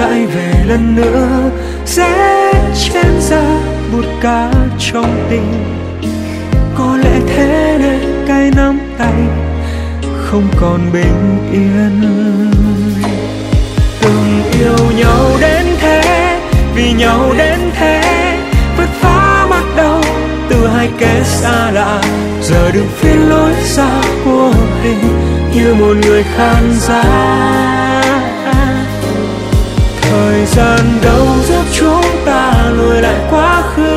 lại về lần nữa, sẽ chém ra bút cá trong tim. Có lẽ thế nên cái nắm tay không còn bình yên. Từng yêu nhau đến thế, vì nhau đến thế, vất vả bắt đầu từ hai kẻ xa lạ, giờ đừng phiền lối xa của mình như một người khán giả. Thời gian đâu giúp chúng ta lùi lại quá khứ,